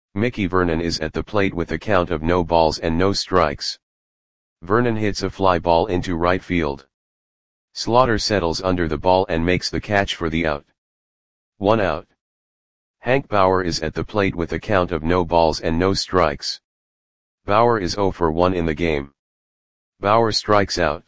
Mickey Vernon is at the plate with a count of no balls and no strikes. Vernon hits a fly ball into right field. Slaughter settles under the ball and makes the catch for the out. 1 out. Hank Bauer is at the plate with a count of no balls and no strikes. Bauer is 0 for 1 in the game. Bauer strikes out.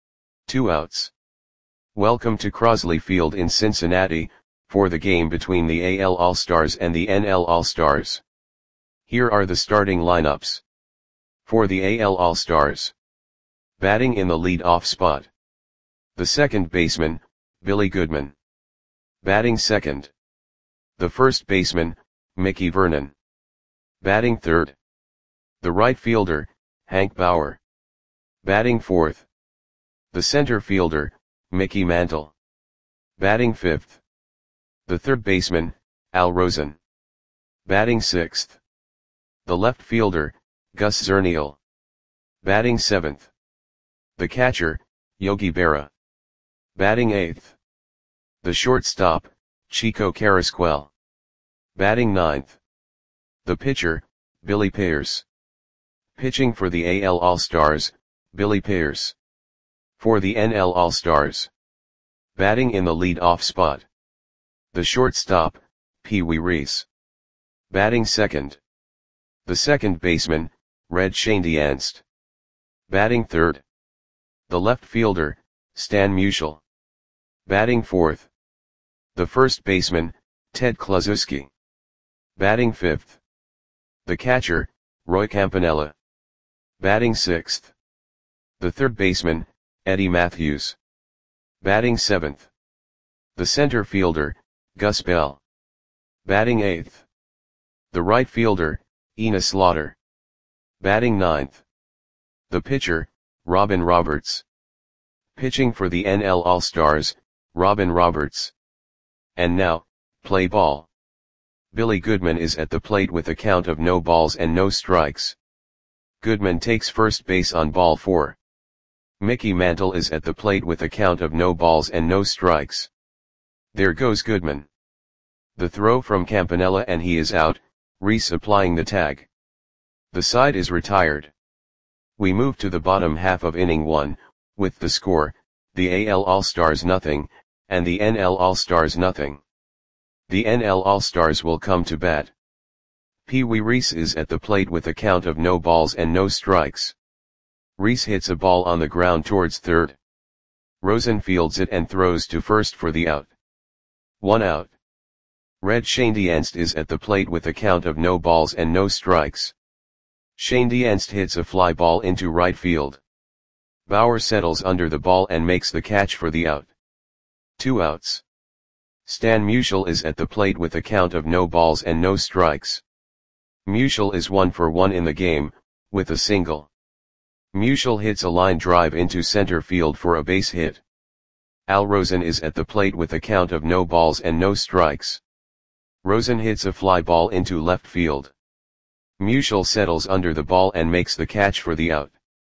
2 outs. Welcome to Crosley Field in Cincinnati, for the game between the AL All-Stars and the NL All-Stars. Here are the starting lineups. For the AL All-Stars. Batting in the lead-off spot. The second baseman, Billy Goodman. Batting second. The first baseman, Mickey Vernon. Batting third. The right fielder, Hank Bauer. Batting fourth. The center fielder, Mickey Mantle. Batting fifth. The third baseman, Al Rosen. Batting sixth. The left fielder, Gus Zernial. Batting seventh. The catcher, Yogi Berra. Batting eighth. The shortstop, Chico Carrasquel. Batting ninth. The pitcher, Billy Pierce. Pitching for the AL All-Stars, Billy Pierce. For the NL All-Stars. Batting in the lead-off spot. The shortstop, Pee Wee Reese. Batting second. The second baseman, Red Schoendienst. Batting third. The left fielder, Stan Musial. Batting fourth. The first baseman, Ted Kluszewski. Batting fifth. The catcher, Roy Campanella. Batting sixth. The third baseman, Eddie Matthews. Batting seventh. The center fielder, Gus Bell. Batting eighth. The right fielder, Enos Slaughter. Batting ninth. The pitcher, Robin Roberts. Pitching for the NL All-Stars, Robin Roberts. And now, play ball. Billy Goodman is at the plate with a count of no balls and no strikes. Goodman takes first base on ball 4. Mickey Mantle is at the plate with a count of no balls and no strikes. There goes Goodman. The throw from Campanella and he is out, Reese applying the tag. The side is retired. We move to the bottom half of inning 1, with the score, the AL All-Stars 0, and the NL All-Stars 0. The NL All-Stars will come to bat. Pee Wee Reese is at the plate with a count of no balls and no strikes. Reese hits a ball on the ground towards third. Rosen fields it and throws to first for the out. 1 out. Red Schoendienst is at the plate with a count of no balls and no strikes. Schoendienst hits a fly ball into right field. Bauer settles under the ball and makes the catch for the out. 2 outs. Stan Musial is at the plate with a count of no balls and no strikes. Musial is 1 for 1 in the game, with a single. Musial hits a line drive into center field for a base hit. Al Rosen is at the plate with a count of no balls and no strikes. Rosen hits a fly ball into left field. Musial settles under the ball and makes the catch for the out.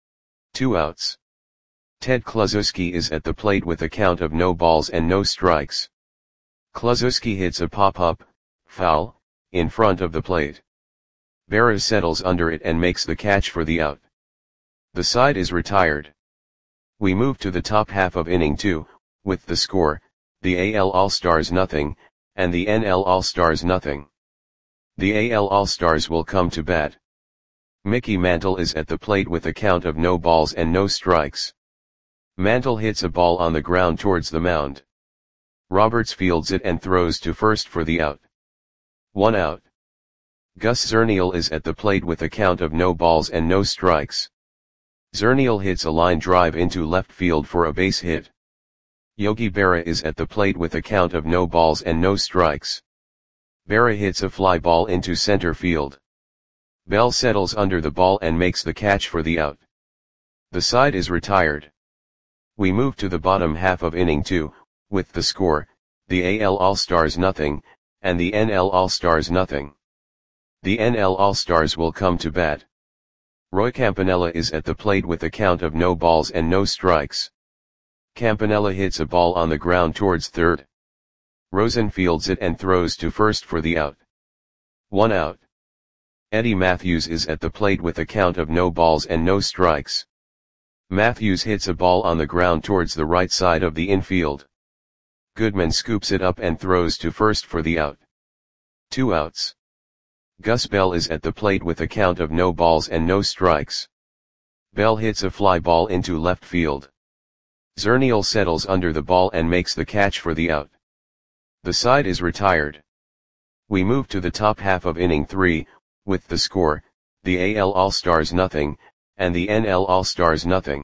2 outs. Ted Kluszewski is at the plate with a count of no balls and no strikes. Kluszewski hits a pop-up, foul, in front of the plate. Berra settles under it and makes the catch for the out. The side is retired. We move to the top half of inning 2, with the score, the AL All-Stars 0, and the NL All-Stars 0. The AL All-Stars will come to bat. Mickey Mantle is at the plate with a count of no balls and no strikes. Mantle hits a ball on the ground towards the mound. Roberts fields it and throws to first for the out. 1 out. Gus Zernial is at the plate with a count of no balls and no strikes. Zernial hits a line drive into left field for a base hit. Yogi Berra is at the plate with a count of no balls and no strikes. Berra hits a fly ball into center field. Bell settles under the ball and makes the catch for the out. The side is retired. We move to the bottom half of inning 2, with the score, the AL All-Stars 0, and the NL All-Stars 0. The NL All-Stars will come to bat. Roy Campanella is at the plate with a count of no balls and no strikes. Campanella hits a ball on the ground towards third. Rosen fields it and throws to first for the out. 1 out. Eddie Matthews is at the plate with a count of no balls and no strikes. Matthews hits a ball on the ground towards the right side of the infield. Goodman scoops it up and throws to first for the out. 2 outs. Gus Bell is at the plate with a count of no balls and no strikes. Bell hits a fly ball into left field. Zernial settles under the ball and makes the catch for the out. The side is retired. We move to the top half of inning 3, with the score, the AL All-Stars nothing, and the NL All-Stars nothing.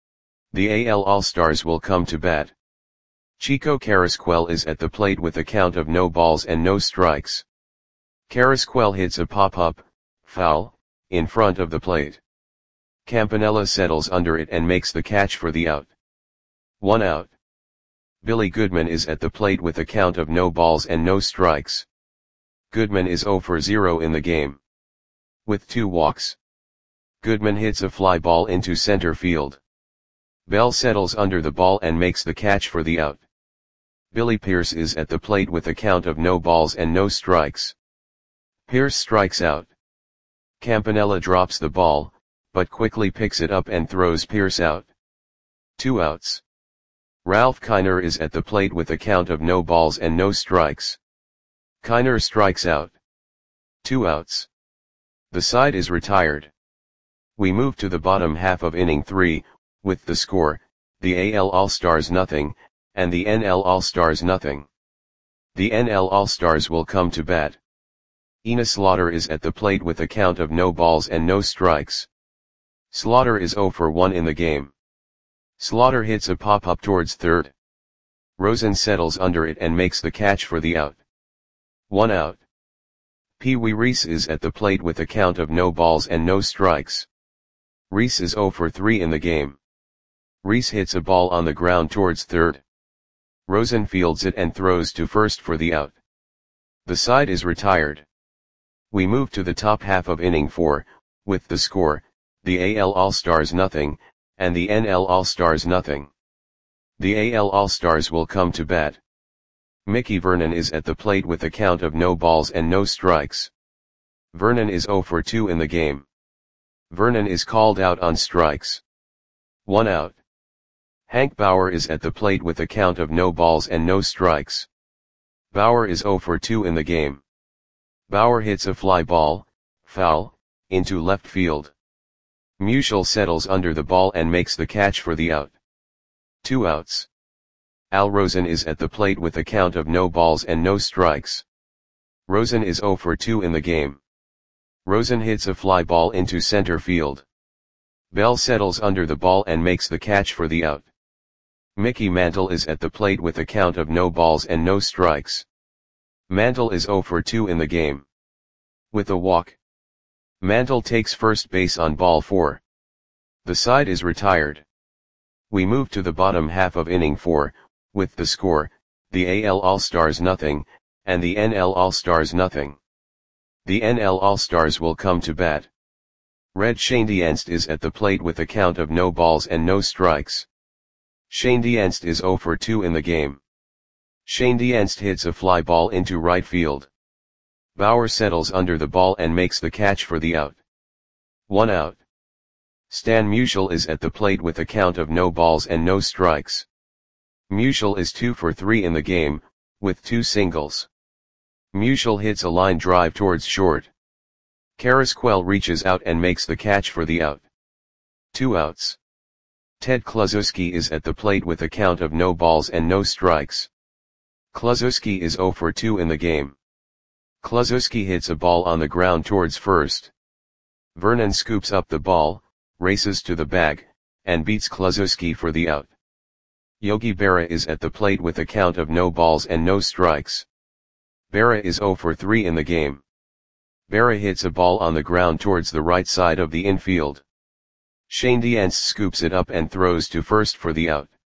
The AL All-Stars will come to bat. Chico Carrasquel is at the plate with a count of no balls and no strikes. Carrasquel hits a pop-up, foul, in front of the plate. Campanella settles under it and makes the catch for the out. 1 out. Billy Goodman is at the plate with a count of no balls and no strikes. Goodman is 0 for 0 in the game. With 2 walks. Goodman hits a fly ball into center field. Bell settles under the ball and makes the catch for the out. Billy Pierce is at the plate with a count of no balls and no strikes. Pierce strikes out. Campanella drops the ball, but quickly picks it up and throws Pierce out. 2 outs. Ralph Kiner is at the plate with a count of no balls and no strikes. Kiner strikes out. 2 outs. The side is retired. We move to the bottom half of inning 3, with the score, the AL All-Stars nothing, and the NL All-Stars nothing. The NL All-Stars will come to bat. Enos Slaughter is at the plate with a count of no balls and no strikes. Slaughter is 0 for 1 in the game. Slaughter hits a pop-up towards third. Rosen settles under it and makes the catch for the out. 1 out. Pee Wee Reese is at the plate with a count of no balls and no strikes. Reese is 0 for 3 in the game. Reese hits a ball on the ground towards third. Rosen fields it and throws to first for the out. The side is retired. We move to the top half of inning 4, with the score, the AL All-Stars nothing, and the NL All-Stars nothing. The AL All-Stars will come to bat. Mickey Vernon is at the plate with a count of no balls and no strikes. Vernon is 0 for 2 in the game. Vernon is called out on strikes. 1 out. Hank Bauer is at the plate with a count of no balls and no strikes. Bauer is 0 for 2 in the game. Bauer hits a fly ball, foul, into left field. Musial settles under the ball and makes the catch for the out. 2 outs. Al Rosen is at the plate with a count of no balls and no strikes. Rosen is 0 for 2 in the game. Rosen hits a fly ball into center field. Bell settles under the ball and makes the catch for the out. Mickey Mantle is at the plate with a count of no balls and no strikes. Mantle is 0 for 2 in the game. With a walk. Mantle takes first base on ball 4. The side is retired. We move to the bottom half of inning 4, with the score, the AL All-Stars nothing, and the NL All-Stars nothing. The NL All-Stars will come to bat. Red Schoendienst is at the plate with a count of no balls and no strikes. Schoendienst is 0 for 2 in the game. Schoendienst hits a fly ball into right field. Bauer settles under the ball and makes the catch for the out. 1 out. Stan Musial is at the plate with a count of no balls and no strikes. Musial is 2 for 3 in the game, with 2 singles. Musial hits a line drive towards short. Carrasquel reaches out and makes the catch for the out. 2 outs. Ted Kluszewski is at the plate with a count of no balls and no strikes. Kluszewski is 0 for 2 in the game. Kluszewski hits a ball on the ground towards first. Vernon scoops up the ball, races to the bag, and beats Kluszewski for the out. Yogi Berra is at the plate with a count of no balls and no strikes. Berra is 0 for 3 in the game. Berra hits a ball on the ground towards the right side of the infield. Schoendienst scoops it up and throws to first for the out.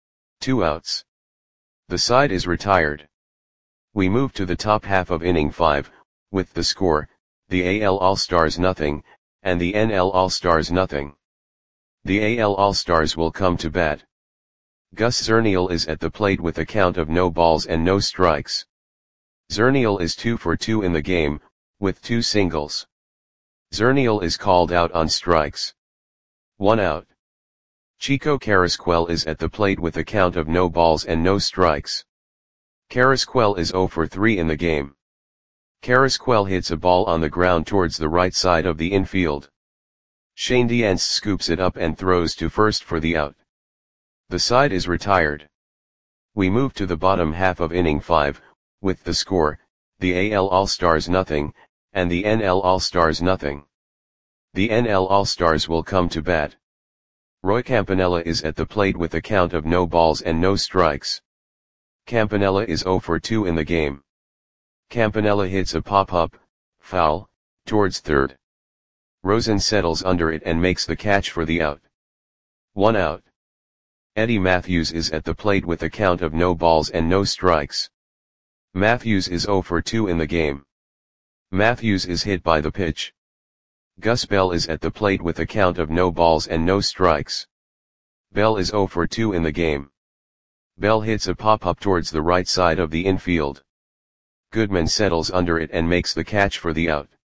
2 outs. The side is retired. We move to the top half of inning 5, with the score, the AL All-Stars nothing, and the NL All-Stars nothing. The AL All-Stars will come to bat. Gus Zernial is at the plate with a count of no balls and no strikes. Zernial is 2 for 2 in the game, with 2 singles. Zernial is called out on strikes. 1 out. Chico Carrasquel is at the plate with a count of no balls and no strikes. Carrasquel is 0 for 3 in the game. Carrasquel hits a ball on the ground towards the right side of the infield. Shane Diaz scoops it up and throws to first for the out. The side is retired. We move to the bottom half of inning 5, with the score, the AL All-Stars nothing, and the NL All-Stars nothing. The NL All-Stars will come to bat. Roy Campanella is at the plate with a count of no balls and no strikes. Campanella is 0 for 2 in the game. Campanella hits a pop-up, foul, towards third. Rosen settles under it and makes the catch for the out. 1 out. Eddie Matthews is at the plate with a count of no balls and no strikes. Matthews is 0 for 2 in the game. Matthews is hit by the pitch. Gus Bell is at the plate with a count of no balls and no strikes. Bell is 0 for 2 in the game. Bell hits a pop-up towards the right side of the infield. Goodman settles under it and makes the catch for the out.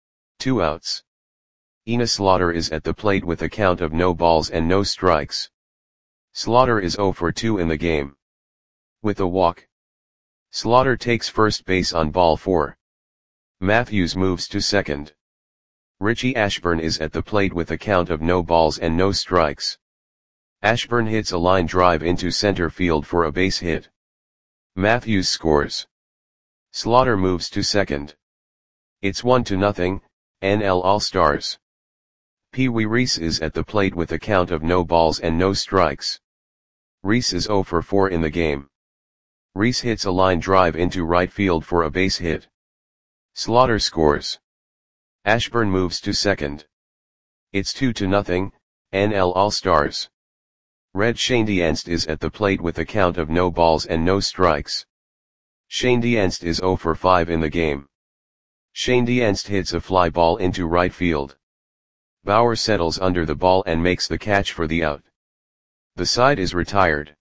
2 outs. Enos Slaughter is at the plate with a count of no balls and no strikes. Slaughter is 0 for 2 in the game. With a walk. Slaughter takes first base on ball 4. Matthews moves to second. Richie Ashburn is at the plate with a count of no balls and no strikes. Ashburn hits a line drive into center field for a base hit. Matthews scores. Slaughter moves to second. It's 1-0, NL All-Stars. Pee Wee Reese is at the plate with a count of no balls and no strikes. Reese is 0 for 4 in the game. Reese hits a line drive into right field for a base hit. Slaughter scores. Ashburn moves to second. It's 2-0, NL All-Stars. Red Shane Dienst is at the plate with a count of no balls and no strikes. Shane Dienst is 0 for 5 in the game. Shane Dienst hits a fly ball into right field. Bauer settles under the ball and makes the catch for the out. The side is retired.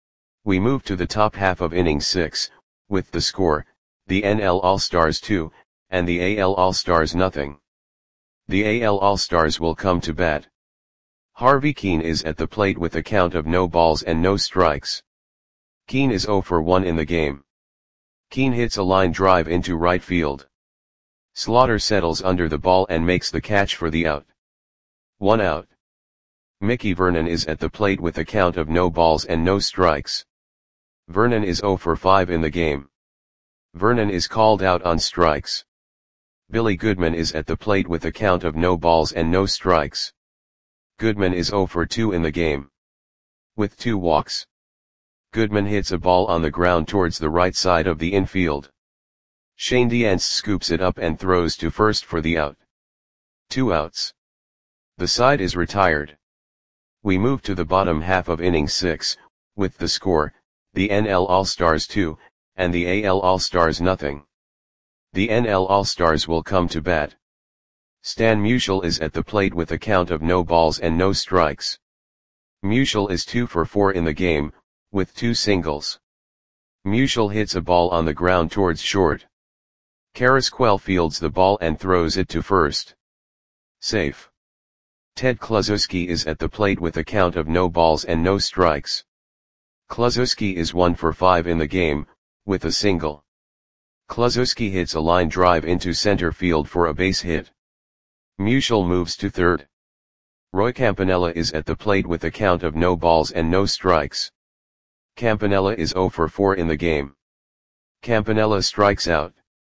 We move to the top half of inning 6, with the score, the NL All-Stars 2, and the AL All-Stars nothing. The AL All-Stars will come to bat. Harvey Keene is at the plate with a count of no balls and no strikes. Keene is 0 for 1 in the game. Keene hits a line drive into right field. Slaughter settles under the ball and makes the catch for the out. 1 out. Mickey Vernon is at the plate with a count of no balls and no strikes. Vernon is 0 for 5 in the game. Vernon is called out on strikes. Billy Goodman is at the plate with a count of no balls and no strikes. Goodman is 0 for 2 in the game. With 2 walks. Goodman hits a ball on the ground towards the right side of the infield. Shane Dienst scoops it up and throws to first for the out. 2 outs. The side is retired. We move to the bottom half of inning 6, with the score, the NL All-Stars 2, and the AL All-Stars nothing. The NL All-Stars will come to bat. Stan Musial is at the plate with a count of no balls and no strikes. Musial is 2 for 4 in the game, with 2 singles. Musial hits a ball on the ground towards short. Carrasquel fields the ball and throws it to first. Safe. Ted Kluszewski is at the plate with a count of no balls and no strikes. Kluszewski is 1 for 5 in the game, with a single. Kluszewski hits a line drive into center field for a base hit. Musial moves to third. Roy Campanella is at the plate with a count of no balls and no strikes. Campanella is 0 for 4 in the game. Campanella strikes out.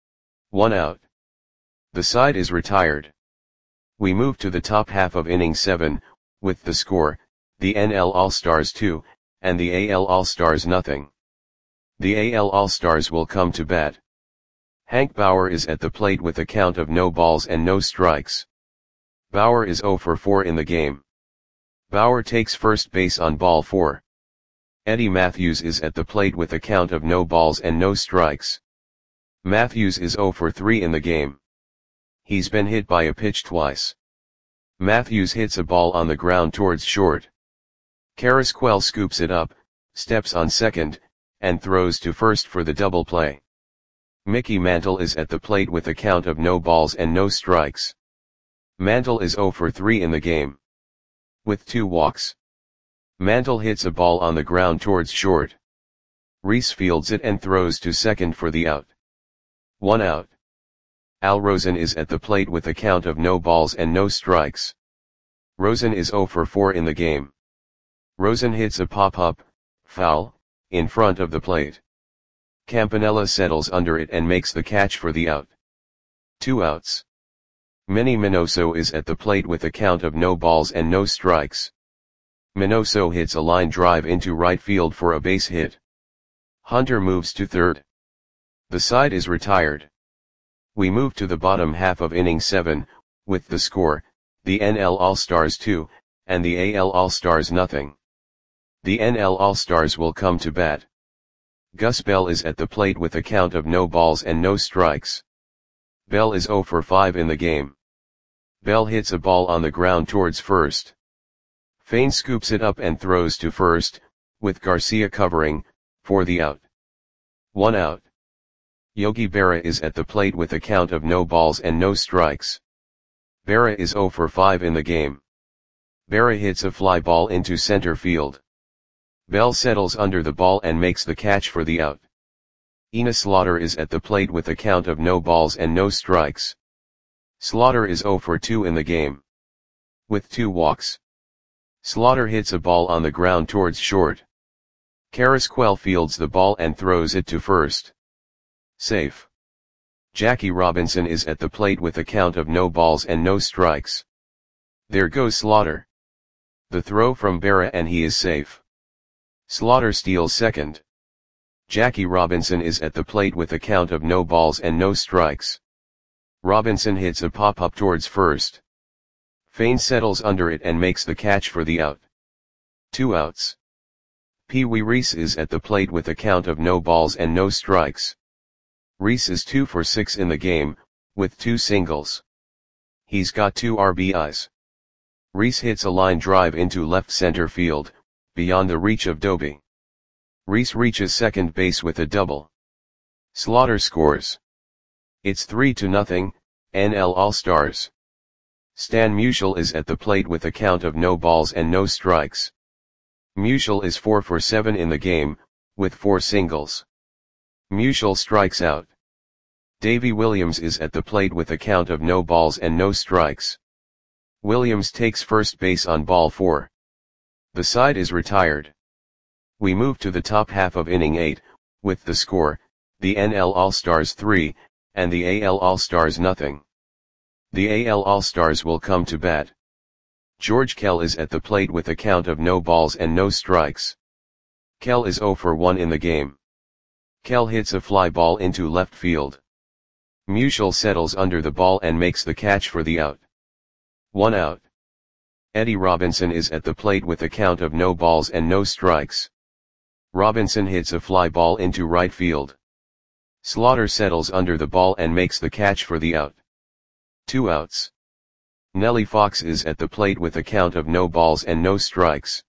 1 out. The side is retired. We move to the top half of inning 7, with the score, the NL All-Stars 2, and the AL All-Stars nothing. The AL All-Stars will come to bat. Hank Bauer is at the plate with a count of no balls and no strikes. Bauer is 0 for 4 in the game. Bauer takes first base on ball 4. Eddie Matthews is at the plate with a count of no balls and no strikes. Matthews is 0 for 3 in the game. He's been hit by a pitch twice. Matthews hits a ball on the ground towards short. Carrasquel scoops it up, steps on second, and throws to first for the double play. Mickey Mantle is at the plate with a count of no balls and no strikes. Mantle is 0 for 3 in the game. With 2 walks. Mantle hits a ball on the ground towards short. Reese fields it and throws to second for the out. 1 out. Al Rosen is at the plate with a count of no balls and no strikes. Rosen is 0 for 4 in the game. Rosen hits a pop-up, foul, in front of the plate. Campanella settles under it and makes the catch for the out. 2 outs. Manny Minoso is at the plate with a count of no balls and no strikes. Minoso hits a line drive into right field for a base hit. Hunter moves to third. The side is retired. We move to the bottom half of inning 7, with the score, the NL All-Stars 2, and the AL All-Stars nothing. The NL All-Stars will come to bat. Gus Bell is at the plate with a count of no balls and no strikes. Bell is 0 for 5 in the game. Bell hits a ball on the ground towards first. Fain scoops it up and throws to first, with Garcia covering, for the out. 1 out. Yogi Berra is at the plate with a count of no balls and no strikes. Berra is 0 for 5 in the game. Berra hits a fly ball into center field. Bell settles under the ball and makes the catch for the out. Enos Slaughter is at the plate with a count of no balls and no strikes. Slaughter is 0 for 2 in the game. With 2 walks. Slaughter hits a ball on the ground towards short. Carrasquel fields the ball and throws it to first. Safe. Jackie Robinson is at the plate with a count of no balls and no strikes. There goes Slaughter. The throw from Berra and he is safe. Slaughter steals second. Jackie Robinson is at the plate with a count of no balls and no strikes. Robinson hits a pop-up towards first. Fain settles under it and makes the catch for the out. 2 outs. Pee Wee Reese is at the plate with a count of no balls and no strikes. Reese is 2 for 6 in the game, with 2 singles. He's got 2 RBIs. Reese hits a line drive into left center field, beyond the reach of Doby. Reese reaches second base with a double. Slaughter scores. It's 3-0, NL All-Stars. Stan Musial is at the plate with a count of no balls and no strikes. Musial is 4 for 7 in the game, with 4 singles. Musial strikes out. Davy Williams is at the plate with a count of no balls and no strikes. Williams takes first base on ball 4. The side is retired. We move to the top half of inning 8, with the score, the NL All-Stars 3, and the AL All-Stars nothing. The AL All-Stars will come to bat. George Kell is at the plate with a count of no balls and no strikes. Kell is 0 for 1 in the game. Kell hits a fly ball into left field. Musial settles under the ball and makes the catch for the out. 1 out. Eddie Robinson is at the plate with a count of no balls and no strikes. Robinson hits a fly ball into right field. Slaughter settles under the ball and makes the catch for the out. 2 outs. Nellie Fox is at the plate with a count of no balls and no strikes.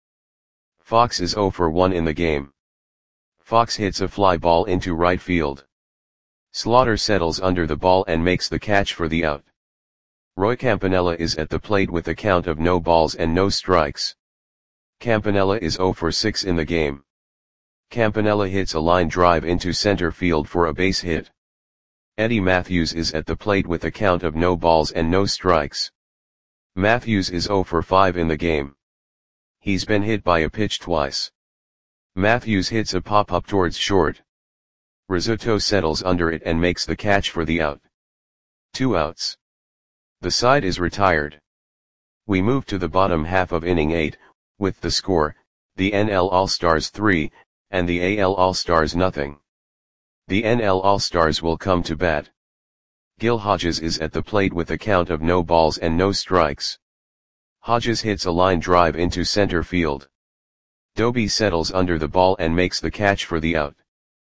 Fox is 0 for 1 in the game. Fox hits a fly ball into right field. Slaughter settles under the ball and makes the catch for the out. Roy Campanella is at the plate with a count of no balls and no strikes. Campanella is 0 for 6 in the game. Campanella hits a line drive into center field for a base hit. Eddie Matthews is at the plate with a count of no balls and no strikes. Matthews is 0 for 5 in the game. He's been hit by a pitch twice. Matthews hits a pop-up towards short. Rizzuto settles under it and makes the catch for the out. 2 outs. The side is retired. We move to the bottom half of inning 8, with the score, the NL All-Stars 3, and the AL All-Stars nothing. The NL All-Stars will come to bat. Gil Hodges is at the plate with a count of no balls and no strikes. Hodges hits a line drive into center field. Doby settles under the ball and makes the catch for the out.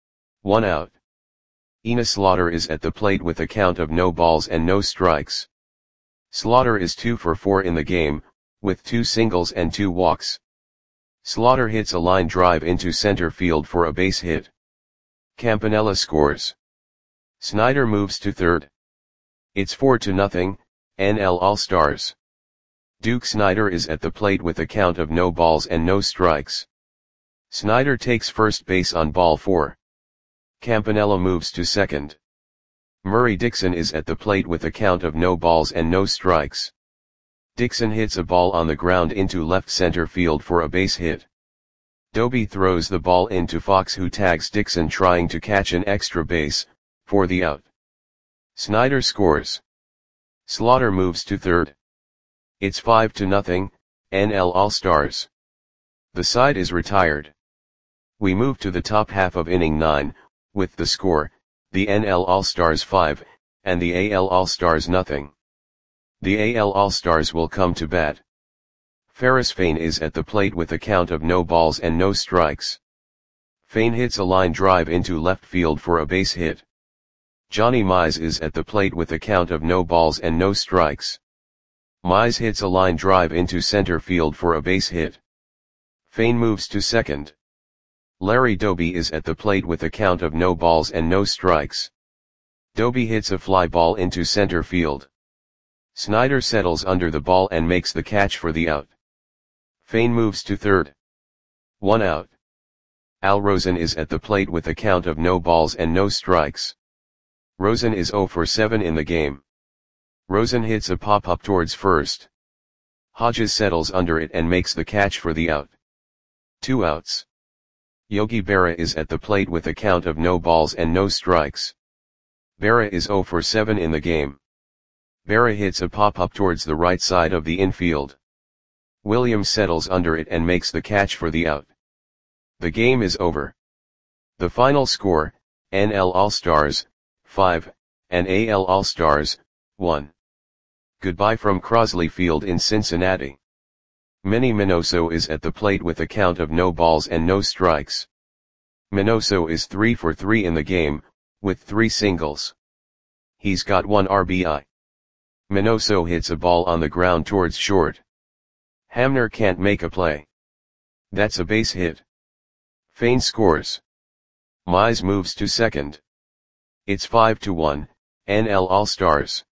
1 out. Enos Slaughter is at the plate with a count of no balls and no strikes. Slaughter is 2 for 4 in the game, with 2 singles and 2 walks. Slaughter hits a line drive into center field for a base hit. Campanella scores. Snyder moves to third. It's 4-0, NL All-Stars. Duke Snider is at the plate with a count of no balls and no strikes. Snider takes first base on ball 4. Campanella moves to second. Murray Dixon is at the plate with a count of no balls and no strikes. Dixon hits a ball on the ground into left center field for a base hit. Doby throws the ball into Fox, who tags Dixon trying to catch an extra base, for the out. Snider scores. Slaughter moves to third. It's 5-0, NL All-Stars. The side is retired. We move to the top half of inning 9, with the score, the NL All-Stars 5, and the AL All-Stars nothing. The AL All-Stars will come to bat. Ferris Fain is at the plate with a count of no balls and no strikes. Fain hits a line drive into left field for a base hit. Johnny Mize is at the plate with a count of no balls and no strikes. Mize hits a line drive into center field for a base hit. Fain moves to second. Larry Doby is at the plate with a count of no balls and no strikes. Doby hits a fly ball into center field. Snider settles under the ball and makes the catch for the out. Fain moves to third. 1 out. Al Rosen is at the plate with a count of no balls and no strikes. Rosen is 0 for 7 in the game. Rosen hits a pop-up towards first. Hodges settles under it and makes the catch for the out. 2 outs. Yogi Berra is at the plate with a count of no balls and no strikes. Berra is 0 for 7 in the game. Berra hits a pop-up towards the right side of the infield. Williams settles under it and makes the catch for the out. The game is over. The final score, NL All-Stars, 5, and AL All-Stars, 1. Goodbye from Crosley Field in Cincinnati. Manny Minoso is at the plate with a count of no balls and no strikes. Minoso is 3 for 3 in the game, with 3 singles. He's got 1 RBI. Minoso hits a ball on the ground towards short. Hamner can't make a play. That's a base hit. Fain scores. Mize moves to second. It's 5-1, NL All-Stars.